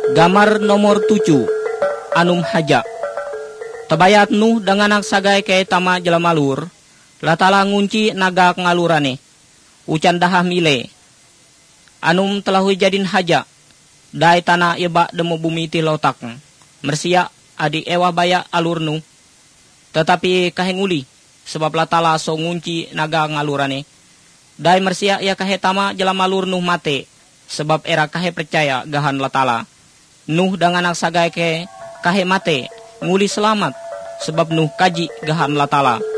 Gamar nomor 7. Anum haja. Tabayat Nuh dengan sagai ke tama jelamalur, latala ngunci naga ngalurane. Ucan dahah mile. Anum telah jadin haja. Dai tanah iba demo bumi ti lotak. Mersia adi ewa baya alur Nuh. Tetapi kahenguli sebab latala so ngunci naga ngalurane. Dai mersia ia kahe tama jelamalur Nuh mate. Sebab era kahe percaya gahan latala. Nuh dengan sagai ke kahe mate. Nguli selamat sebab Nuh kaji gahan latala.